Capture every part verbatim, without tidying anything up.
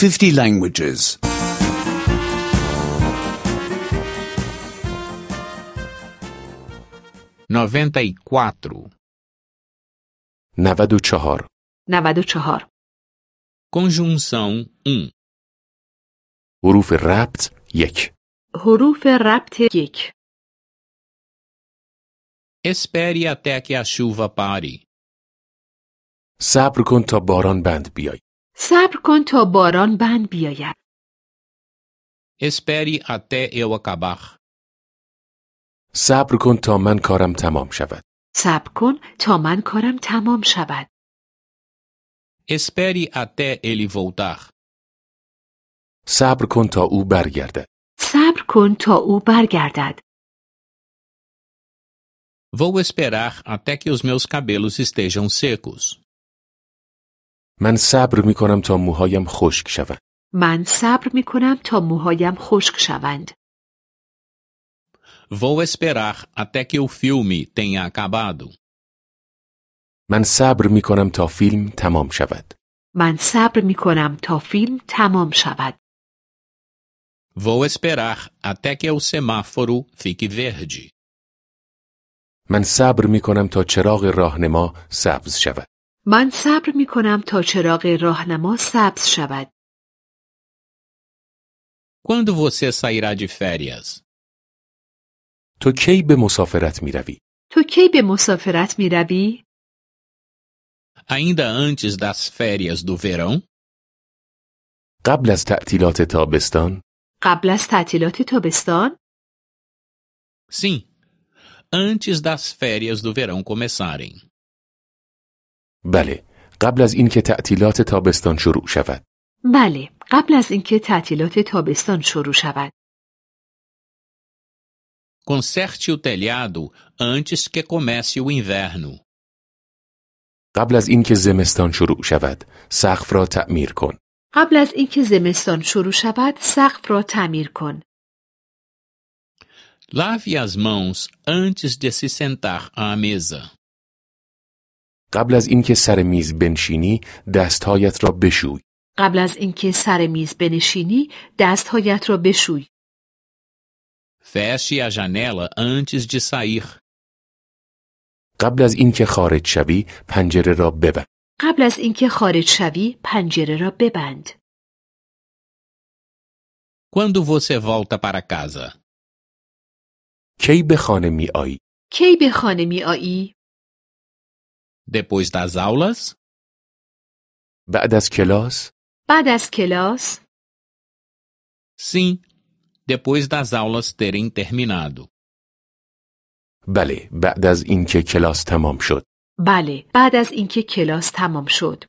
fifty languages. noventa e quatro. نود و چهار. نود و چهار. Conjunção um. حروف ربط یک. حروف ربط یک. Espere até que a chuva pare. صبر کن تا باران بند بیای. صبر کن تا باران بند بیاید. Espere até eu acabar. صبر کن تا من کارم تمام شود. صبر کن تا من کارم تمام شود. Espere até ele voltar. صبر کن تا او برگردد. صبر کن تا او برگردد. Vou esperar até que os meus cabelos estejam secos. من صبر می کنم تا موهایم خشک شوند. من صبر می کنم تا موهایم خشک شوند. Vou esperar até que o filme tenha acabado. من صبر می کنم تا فیلم تمام شود. من صبر می کنم تا فیلم تمام شود. Vou esperar até que o semáforo fique verde. من صبر می کنم تا چراغ راهنما سبز شود. من صبر می کنم تا چراغ راهنما سبز شود. Quando você sairá de férias? تو کی به مسافرت می روی؟ تو کی به مسافرت می روی؟ Ainda antes das férias do verão? قبل از تعطیلات تابستان؟ قبل از تعطیلات تابستان؟ Sim, antes das férias do verão começarem. بله، قبل از اینکه تعطیلات تابستان شروع شود. بله، قبل از اینکه تعطیلات تابستان شروع شود. Conserte o telhado antes que comece o inverno. قبل از اینکه زمستان شروع شود، سقف را تعمیر کن. قبل از اینکه زمستان شروع شود، سقف را تعمیر کن. Lave as mãos antes de se sentar à mesa. قبل از اینکه سر میز بنشینی، دستهایت را بشوی. قبل از اینکه سر میز بنشینی، دستهایت را بشوی. Feche a janela antes de sair. قبل از اینکه خارج شوی، پنجره را ببند. قبل از اینکه خارج شوی، پنجره را ببند. Quando você volta para casa? کی به خانه می آیی؟ کی به خانه می آیی؟ Depois das aulas? بعد از کلاس؟ بعد از کلاس؟ Sim, depois das aulas terem terminado. بله، بعد از اینکه کلاس تمام شد. بله، بعد از اینکه کلاس تمام شد.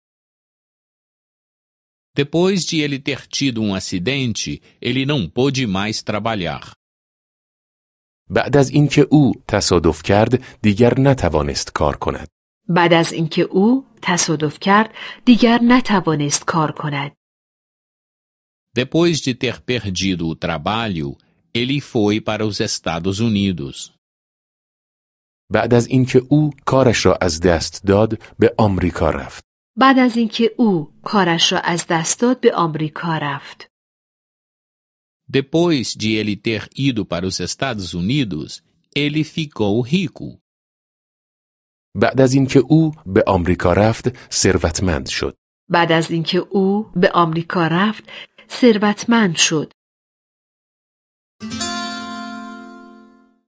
Depois de ele ter tido um acidente, ele não pôde mais trabalhar. بعد از اینکه او تصادف کرد، دیگر نتوانست کار کند. بعد از اینکه او تصادف کرد، دیگر نتوانست کار کند. Depois de ter perdido o trabalho, ele foi para os Estados Unidos. بعد از اینکه او کارش را از دست داد، به آمریکا رفت. بعد از اینکه او کارش را از دست داد، به آمریکا رفت. Depois de ele ter ido para os Estados Unidos, ele ficou rico. بعد از اینکه او به آمریکا رفت، ثروتمند شد. بعد از اینکه او به آمریکا رفت، ثروتمند شد.